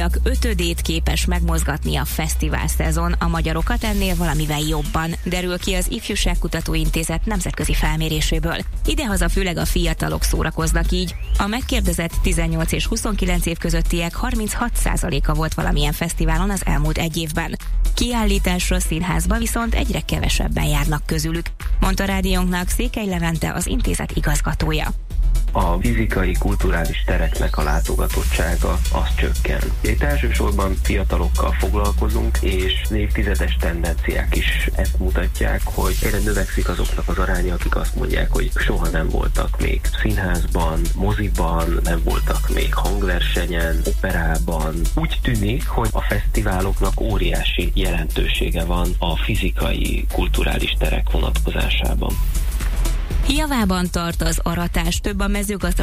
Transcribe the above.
európaiak 5/5-ét képes megmozgatni a fesztivál szezon, a magyarokat ennél valamivel jobban, derül ki az Ifjúságkutató Intézet nemzetközi felméréséből. Idehaza főleg a fiatalok szórakoznak így. A megkérdezett 18 és 29 év közöttiek 36%-a volt valamilyen fesztiválon az elmúlt egy évben. Kiállításra, színházba viszont egyre kevesebben járnak közülük, mondta rádiónknak Székely Levente, az intézet igazgatója. A fizikai, kulturális tereknek a látogatottsága az csökken. Itt elsősorban fiatalokkal foglalkozunk, és évtizedes tendenciák is ezt mutatják, hogy egyre növekszik azoknak az aránya, akik azt mondják, hogy soha nem voltak még színházban, moziban, nem voltak még hangversenyen, operában. Úgy tűnik, hogy a fesztiváloknak óriási jelentősége van a fizikai, kulturális terek vonatkozásában. Javában tart az aratás, több a mezőgazdaság